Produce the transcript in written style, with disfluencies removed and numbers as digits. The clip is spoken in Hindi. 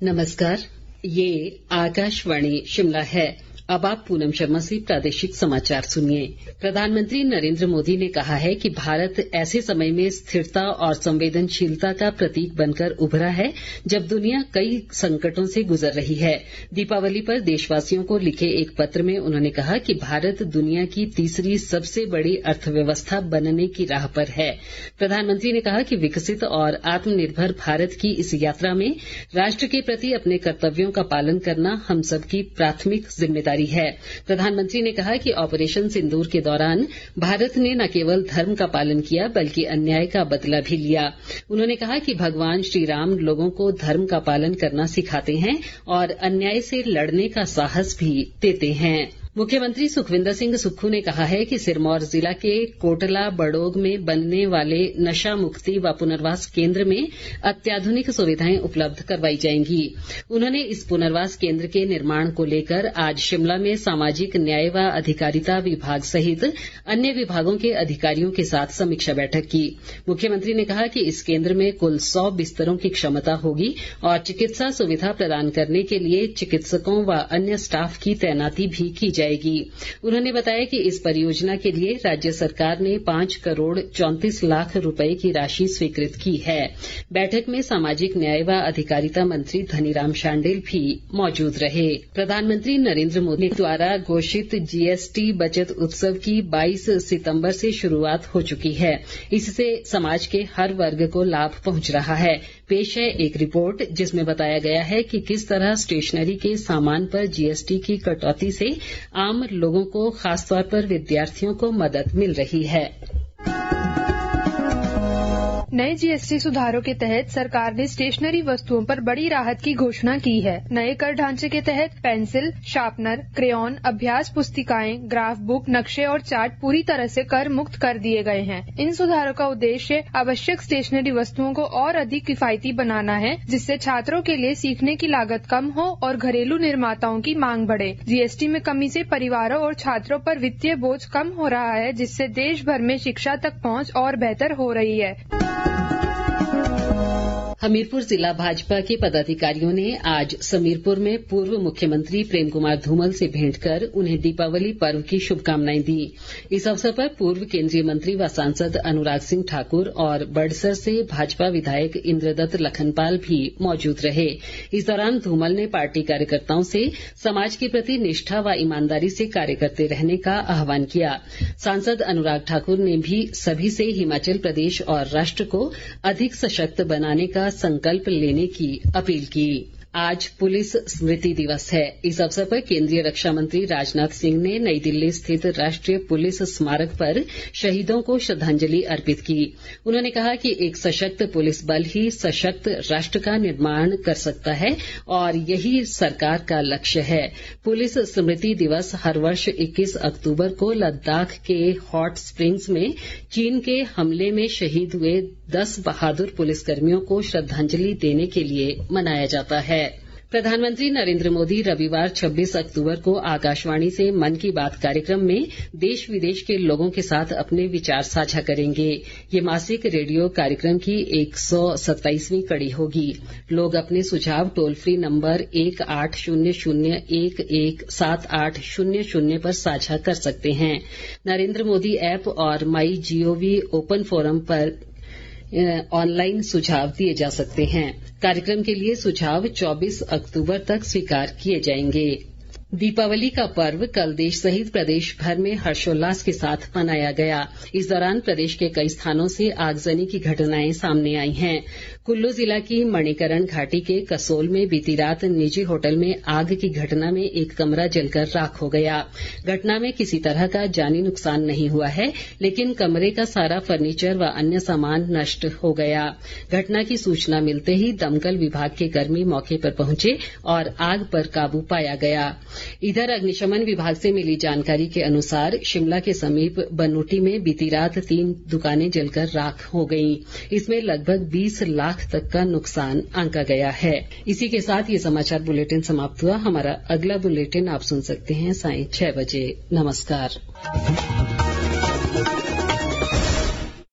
नमस्कार, ये आकाशवाणी शिमला है। अब आप पूनम शर्मा से प्रादेशिक समाचार सुनिए। प्रधानमंत्री नरेंद्र मोदी ने कहा है कि भारत ऐसे समय में स्थिरता और संवेदनशीलता का प्रतीक बनकर उभरा है जब दुनिया कई संकटों से गुजर रही है। दीपावली पर देशवासियों को लिखे एक पत्र में उन्होंने कहा कि भारत दुनिया की तीसरी सबसे बड़ी अर्थव्यवस्था बनने की राह पर है। प्रधानमंत्री ने कहा कि विकसित और आत्मनिर्भर भारत की इस यात्रा में राष्ट्र के प्रति अपने कर्तव्यों का पालन करना हम सबकी प्राथमिक जिम्मेदारी है। प्रधानमंत्री ने कहा कि ऑपरेशन सिंदूर के दौरान भारत ने न केवल धर्म का पालन किया बल्कि अन्याय का बदला भी लिया। उन्होंने कहा कि भगवान श्री राम लोगों को धर्म का पालन करना सिखाते हैं और अन्याय से लड़ने का साहस भी देते हैं। मुख्यमंत्री सुखविंदर सिंह सुक्खू ने कहा है कि सिरमौर जिला के कोटला बड़ोग में बनने वाले नशा मुक्ति व पुनर्वास केंद्र में अत्याधुनिक सुविधाएं उपलब्ध करवाई जाएंगी। उन्होंने इस पुनर्वास केंद्र के निर्माण को लेकर आज शिमला में सामाजिक न्याय व अधिकारिता विभाग सहित अन्य विभागों के अधिकारियों के साथ समीक्षा बैठक की। मुख्यमंत्री ने कहा कि इस केंद्र में कुल 100 बिस्तरों की क्षमता होगी और चिकित्सा सुविधा प्रदान करने के लिए चिकित्सकों व अन्य स्टाफ की तैनाती भी की जाएगी। उन्होंने बताया कि इस परियोजना के लिए राज्य सरकार ने 5 करोड़ 34 लाख रुपए की राशि स्वीकृत की है। बैठक में सामाजिक न्याय व अधिकारिता मंत्री धनीराम शांडिल भी मौजूद रहे। प्रधानमंत्री नरेंद्र मोदी द्वारा घोषित जीएसटी बचत उत्सव की 22 सितंबर से शुरुआत हो चुकी है। इससे समाज के हर वर्ग को लाभ पहुंच रहा है। पेश है एक रिपोर्ट जिसमें बताया गया है कि किस तरह स्टेशनरी के सामान पर जीएसटी की कटौती से आम लोगों को, खासतौर पर विद्यार्थियों को मदद मिल रही है। नए जीएसटी सुधारों के तहत सरकार ने स्टेशनरी वस्तुओं पर बड़ी राहत की घोषणा की है। नए कर ढांचे के तहत पेंसिल, शार्पनर, क्रेयॉन, अभ्यास पुस्तिकाएं, ग्राफ बुक, नक्शे और चार्ट पूरी तरह से कर मुक्त कर दिए गए हैं। इन सुधारों का उद्देश्य आवश्यक स्टेशनरी वस्तुओं को और अधिक किफायती बनाना है, जिससे छात्रों के लिए सीखने की लागत कम हो और घरेलू निर्माताओं की मांग बढ़े। जीएसटी में कमी से परिवारों और छात्रों पर वित्तीय बोझ कम हो रहा है, जिससे देश भर में शिक्षा तक पहुंच और बेहतर हो रही है। हमीरपुर जिला भाजपा के पदाधिकारियों ने आज समीरपुर में पूर्व मुख्यमंत्री प्रेम कुमार धूमल से भेंट कर उन्हें दीपावली पर्व की शुभकामनाएं दी। इस अवसर पर पूर्व केंद्रीय मंत्री व सांसद अनुराग सिंह ठाकुर और बड़सर से भाजपा विधायक इंद्रदत्त लखनपाल भी मौजूद रहे। इस दौरान धूमल ने पार्टी कार्यकर्ताओं से समाज के प्रति निष्ठा व ईमानदारी से कार्य करते रहने का आह्वान किया। सांसद अनुराग ठाकुर ने भी सभी से हिमाचल प्रदेश और राष्ट्र को अधिक सशक्त बनाने का संकल्प लेने की अपील की। आज पुलिस स्मृति दिवस है। इस अवसर पर केंद्रीय रक्षा मंत्री राजनाथ सिंह ने नई दिल्ली स्थित राष्ट्रीय पुलिस स्मारक पर शहीदों को श्रद्धांजलि अर्पित की। उन्होंने कहा कि एक सशक्त पुलिस बल ही सशक्त राष्ट्र का निर्माण कर सकता है और यही सरकार का लक्ष्य है। पुलिस स्मृति दिवस हर वर्ष 21 अक्टूबर को लद्दाख के हॉट स्प्रिंग्स में चीन के हमले में शहीद हुए 10 बहादुर पुलिसकर्मियों को श्रद्धांजलि देने के लिए मनाया जाता है। प्रधानमंत्री नरेंद्र मोदी रविवार 26 अक्टूबर को आकाशवाणी से मन की बात कार्यक्रम में देश विदेश के लोगों के साथ अपने विचार साझा करेंगे। ये मासिक रेडियो कार्यक्रम की 127वीं कड़ी होगी। लोग अपने सुझाव टोल फ्री नंबर 1800117800 पर साझा कर सकते हैं। नरेंद्र मोदी ऐप और माई जीओवी ओपन फोरम पर ऑनलाइन सुझाव दिए जा सकते हैं। कार्यक्रम के लिए सुझाव 24 अक्टूबर तक स्वीकार किए जाएंगे। दीपावली का पर्व कल देश सहित प्रदेश भर में हर्षोल्लास के साथ मनाया गया। इस दौरान प्रदेश के कई स्थानों से आगजनी की घटनाएं सामने आई हैं। कुल्लू जिला की मणिकरण घाटी के कसोल में बीती रात निजी होटल में आग की घटना में एक कमरा जलकर राख हो गया। घटना में किसी तरह का जानी नुकसान नहीं हुआ है, लेकिन कमरे का सारा फर्नीचर व अन्य सामान नष्ट हो गया। घटना की सूचना मिलते ही दमकल विभाग के कर्मी मौके पर पहुंचे और आग पर काबू पाया गया। इधर अग्निशमन विभाग से मिली जानकारी के अनुसार शिमला के समीप बनूटी में बीती रात 3 दुकानें जलकर राख हो गईं। इसमें लगभग 20 लाख तक का नुकसान आंका गया है। इसी के साथ ये समाचार बुलेटिन समाप्त हुआ। हमारा अगला बुलेटिन आप सुन सकते हैं सायं 6 बजे। नमस्कार।